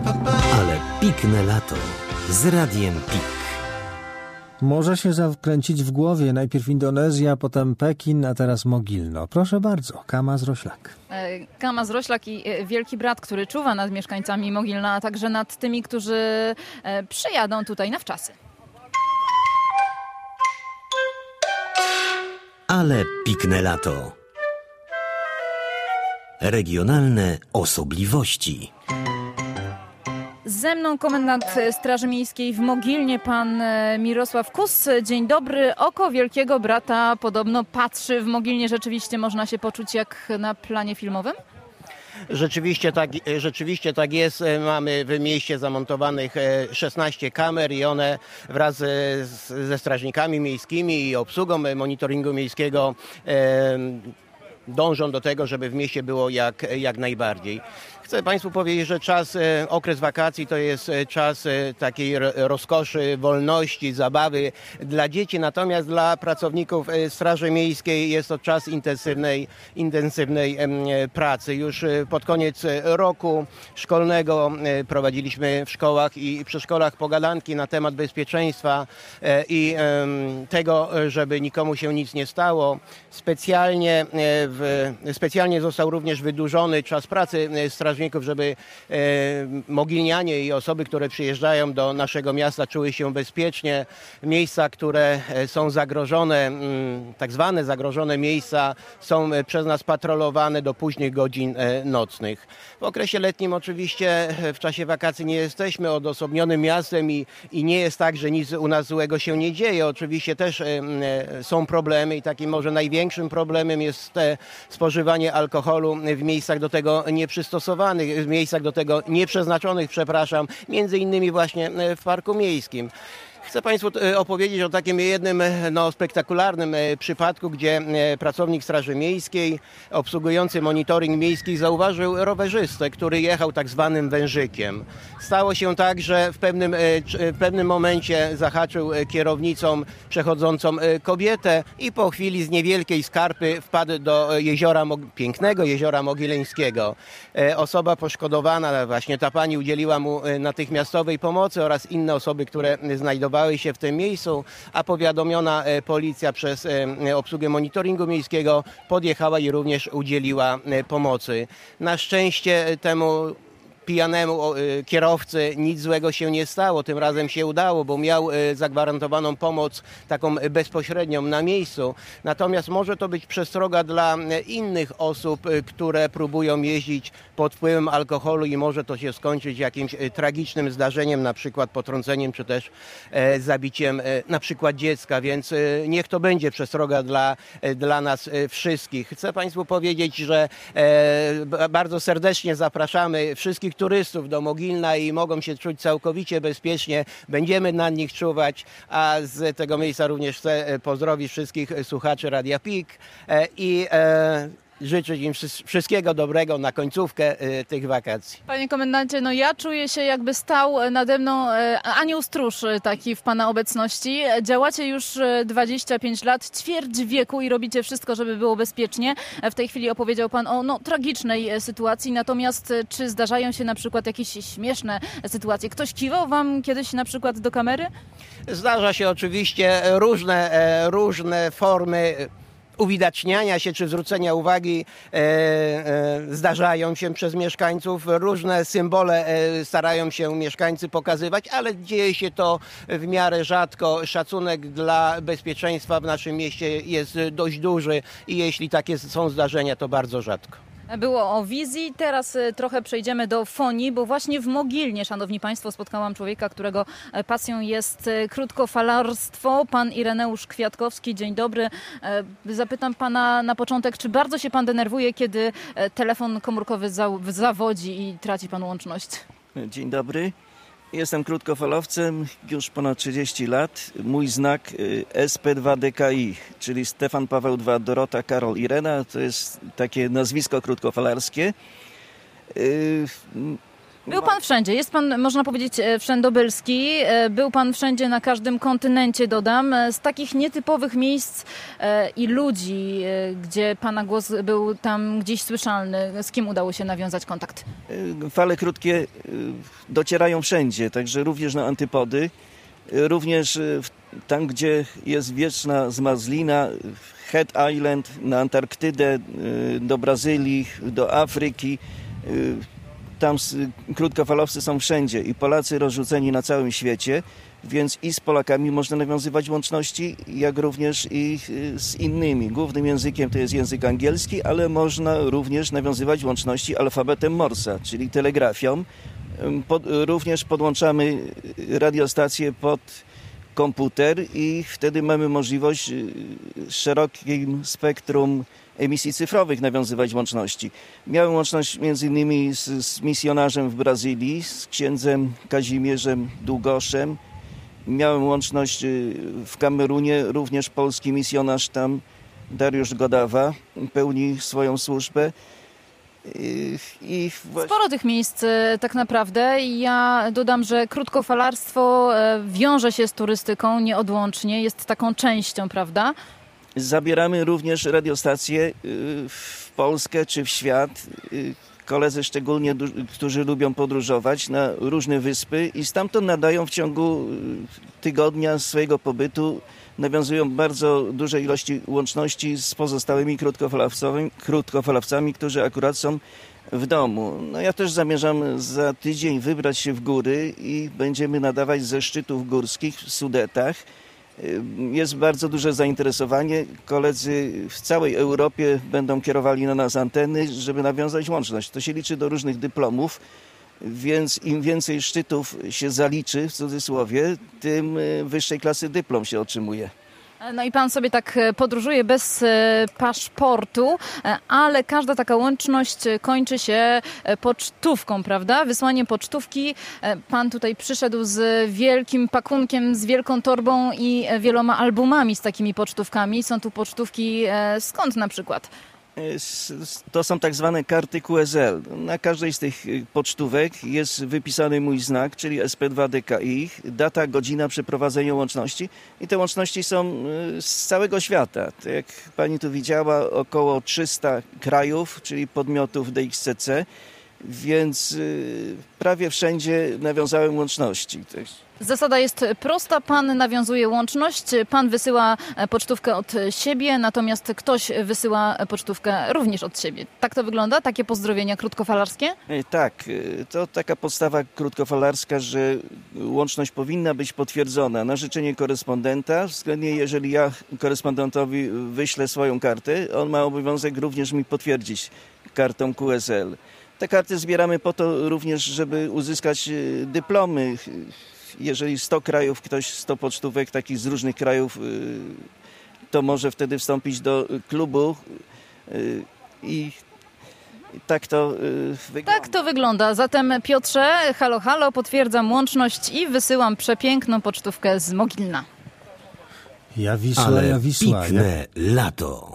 Ale pikne lato z Radiem Pik. Może się zakręcić w głowie. Najpierw Indonezja, potem Pekin, a teraz Mogilno. Proszę bardzo, Kamaz-Roślak. Kamaz-Roślak i Wielki Brat, który czuwa nad mieszkańcami Mogilna, a także nad tymi, którzy przyjadą tutaj na wczasy. Ale pikne lato. Regionalne osobliwości. Ze mną komendant Straży Miejskiej w Mogilnie, pan Mirosław Kus. Dzień dobry. Oko Wielkiego Brata podobno patrzy w Mogilnie. Rzeczywiście można się poczuć jak na planie filmowym? Rzeczywiście tak jest. Mamy w mieście zamontowanych 16 kamer i one wraz ze strażnikami miejskimi i obsługą monitoringu miejskiego dążą do tego, żeby w mieście było jak najbardziej. Chcę Państwu powiedzieć, że okres wakacji to jest czas takiej rozkoszy, wolności, zabawy dla dzieci, natomiast dla pracowników Straży Miejskiej jest to czas intensywnej pracy. Już pod koniec roku szkolnego prowadziliśmy w szkołach i przedszkolach pogadanki na temat bezpieczeństwa i tego, żeby nikomu się nic nie stało. Specjalnie został również wydłużony czas pracy strażników, żeby mogilnianie i osoby, które przyjeżdżają do naszego miasta, czuły się bezpiecznie. Miejsca, które są zagrożone, tak zwane zagrożone miejsca, są przez nas patrolowane do późnych godzin nocnych. W okresie letnim oczywiście w czasie wakacji nie jesteśmy odosobnionym miastem i nie jest tak, że nic u nas złego się nie dzieje. Oczywiście też są problemy i takim może największym problemem jest spożywanie alkoholu w miejscach do tego nieprzystosowanych, w miejscach do tego nieprzeznaczonych, między innymi właśnie w Parku Miejskim. Chcę Państwu opowiedzieć o takim jednym spektakularnym przypadku, gdzie pracownik Straży Miejskiej obsługujący monitoring miejski zauważył rowerzystę, który jechał tak zwanym wężykiem. Stało się tak, że w pewnym momencie zahaczył kierownicą przechodzącą kobietę i po chwili z niewielkiej skarpy wpadł do pięknego jeziora Mogileńskiego. Osoba poszkodowana, właśnie ta pani, udzieliła mu natychmiastowej pomocy oraz inne osoby, które znajdowały się w tym miejscu, a powiadomiona policja przez obsługę monitoringu miejskiego podjechała i również udzieliła pomocy. Na szczęście temu pijanemu kierowcy nic złego się nie stało. Tym razem się udało, bo miał zagwarantowaną pomoc taką bezpośrednią na miejscu. Natomiast może to być przestroga dla innych osób, które próbują jeździć pod wpływem alkoholu i może to się skończyć jakimś tragicznym zdarzeniem, na przykład potrąceniem czy też zabiciem na przykład dziecka, więc niech to będzie przestroga dla nas wszystkich. Chcę Państwu powiedzieć, że bardzo serdecznie zapraszamy wszystkich turystów do Mogilna i mogą się czuć całkowicie bezpiecznie. Będziemy na nich czuwać, a z tego miejsca również chcę pozdrowić wszystkich słuchaczy Radia Pik i życzyć im wszystkiego dobrego na końcówkę tych wakacji. Panie komendancie, ja czuję się, jakby stał nade mną anioł stróż taki w Pana obecności. Działacie już 25 lat, ćwierć wieku i robicie wszystko, żeby było bezpiecznie. W tej chwili opowiedział Pan o tragicznej sytuacji, natomiast czy zdarzają się na przykład jakieś śmieszne sytuacje? Ktoś kiwał Wam kiedyś na przykład do kamery? Zdarza się oczywiście różne formy uwidaczniania się czy zwrócenia uwagi zdarzają się przez mieszkańców. Różne symbole starają się mieszkańcy pokazywać, ale dzieje się to w miarę rzadko. Szacunek dla bezpieczeństwa w naszym mieście jest dość duży i jeśli takie są zdarzenia, to bardzo rzadko. Było o wizji, teraz trochę przejdziemy do fonii, bo właśnie w Mogilnie, szanowni państwo, spotkałam człowieka, którego pasją jest krótkofalarstwo, pan Ireneusz Kwiatkowski. Dzień dobry. Zapytam pana na początek, czy bardzo się pan denerwuje, kiedy telefon komórkowy zawodzi i traci pan łączność? Dzień dobry. Jestem krótkofalowcem już ponad 30 lat. Mój znak SP2DKI, czyli Stefan Paweł II Dorota Karol Irena, to jest takie nazwisko krótkofalarskie. Był pan wszędzie, jest pan, można powiedzieć, wszędobylski. Był pan wszędzie, na każdym kontynencie, dodam. Z takich nietypowych miejsc i ludzi, gdzie pana głos był tam gdzieś słyszalny, z kim udało się nawiązać kontakt? Fale krótkie docierają wszędzie, także również na antypody, również tam, gdzie jest wieczna zmarzlina, Head Island, na Antarktydę, do Brazylii, do Afryki. Tam krótkofalowcy są wszędzie i Polacy rozrzuceni na całym świecie, więc i z Polakami można nawiązywać łączności, jak również i z innymi. Głównym językiem to jest język angielski, ale można również nawiązywać łączności alfabetem Morsa, czyli telegrafią. Również podłączamy radiostację pod komputer i wtedy mamy możliwość szerokim spektrum emisji cyfrowych nawiązywać łączności. Miałem łączność między innymi z misjonarzem w Brazylii, z księdzem Kazimierzem Długoszem. Miałem łączność w Kamerunie, również polski misjonarz tam, Dariusz Godawa, pełni swoją służbę. Sporo tych miejsc tak naprawdę. Ja dodam, że krótkofalarstwo wiąże się z turystyką nieodłącznie, jest taką częścią, prawda? Zabieramy również radiostacje w Polskę czy w świat. Koledzy szczególnie, którzy lubią podróżować na różne wyspy i stamtąd nadają w ciągu tygodnia swojego pobytu, nawiązują bardzo duże ilości łączności z pozostałymi krótkofalowcami, którzy akurat są w domu. No ja też zamierzam za tydzień wybrać się w góry i będziemy nadawać ze szczytów górskich w Sudetach. Jest bardzo duże zainteresowanie. Koledzy w całej Europie będą kierowali na nas anteny, żeby nawiązać łączność. To się liczy do różnych dyplomów, więc im więcej szczytów się zaliczy, w cudzysłowie, tym wyższej klasy dyplom się otrzymuje. No i pan sobie tak podróżuje bez paszportu, ale każda taka łączność kończy się pocztówką, prawda? Wysłaniem pocztówki. Pan tutaj przyszedł z wielkim pakunkiem, z wielką torbą i wieloma albumami z takimi pocztówkami. Są tu pocztówki skąd na przykład? To są tak zwane karty QSL. Na każdej z tych pocztówek jest wypisany mój znak, czyli SP2DKI, data, godzina przeprowadzenia łączności i te łączności są z całego świata. Tak jak pani tu widziała, około 300 krajów, czyli podmiotów DXCC, więc prawie wszędzie nawiązałem łączności. Zasada jest prosta, pan nawiązuje łączność, pan wysyła pocztówkę od siebie, natomiast ktoś wysyła pocztówkę również od siebie. Tak to wygląda? Takie pozdrowienia krótkofalarskie? Tak, to taka podstawa krótkofalarska, że łączność powinna być potwierdzona na życzenie korespondenta. Względnie jeżeli ja korespondentowi wyślę swoją kartę, on ma obowiązek również mi potwierdzić kartą QSL. Te karty zbieramy po to również, żeby uzyskać dyplomy. Jeżeli 100 krajów, 100 pocztówek takich z różnych krajów, to może wtedy wstąpić do klubu i tak to wygląda. Tak to wygląda. Zatem Piotrze, halo, halo, potwierdzam łączność i wysyłam przepiękną pocztówkę z Mogilna. Ja Wisła, Ale ja Wisła. pikne lato.